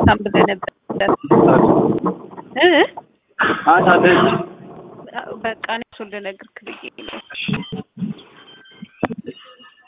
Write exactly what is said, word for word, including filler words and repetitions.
ሳምብል ነበር እ አታደርግ በቃ ነው ልነግርክ ብዬ ነው